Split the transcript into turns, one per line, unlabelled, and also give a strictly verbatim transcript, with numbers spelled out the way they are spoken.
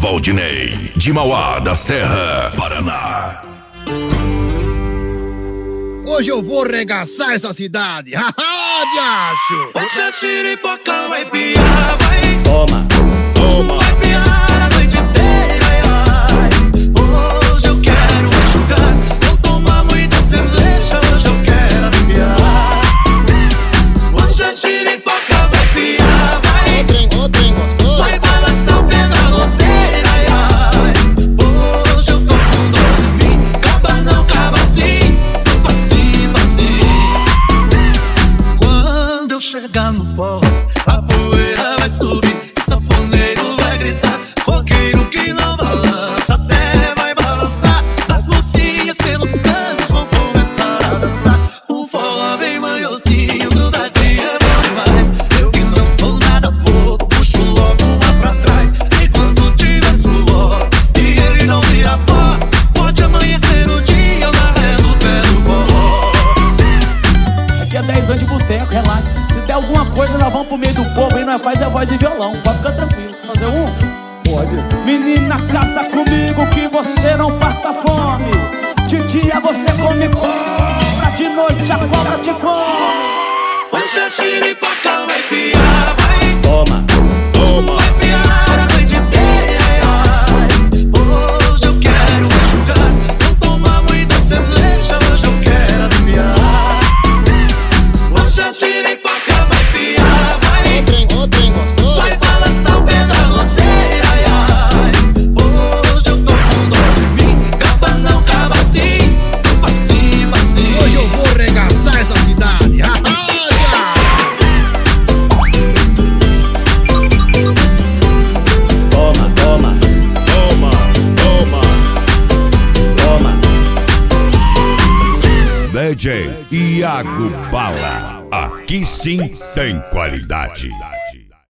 Valdinei, de Mauá da Serra, Paraná.
Hoje eu vou regaçar essa cidade. Haha, diacho!
Hoje a xiripoca vai piar, vai.
Toma, toma.
Vai piar a noite inteira, ai. Hoje eu quero enxugar. Vou tomar muita cerveja, hoje eu quero aliviar. Hoje a xiripoca vai piar, vai.
Ô trem, ô trem gostoso.
Vai balançar o pé na roseira, ai, ai. Hoje eu tô com dor em mim. Caba não, caba assim. Facinho, facinho. Quando eu chegar no forró, a poeira vai subir, sanfoneiro vai gritar, roqueiro que não balança até vai balançar. As mocinhas pelos cantos vão começar a dançar. O forró bem manhosinho, grudadinho é bom demais. Eu que não sou nada bobo, puxo logo lá pra trás. Enquanto tiver suor e ele não vira pó, pode amanhecer o dia eu narrando o pé do forró.
Aqui é dez anos de boteco, relaxa. Se der alguma coisa, nós vamos pro meio do povo e nós faz a voz e violão. Pode ficar tranquilo. Fazer um? Pode. Menina, caça comigo que você não passa fome. De dia você come cobra, de noite a cobra te come.
Hoje a xiripoca vai piar, vai.
Toma, toma.
Vai piar a noite inteira, ai. Hoje eu quero enxugar. Vou tomar muita cerveja, hoje eu quero aliviar. Hoje a xiripoca vai piar, vai.
Ô trem, ô trem gostoso.
Vai balançar o pé na roseira, ai, ai. Hoje eu tô com dor em mim. Caba não, caba assim. Facinho, facinho.
Hoje eu vou regaçar essa cidade. Haha, diacho!
Toma, toma,
Toma, toma.
toma.
D J Iago Bala. Aqui sim tem qualidade.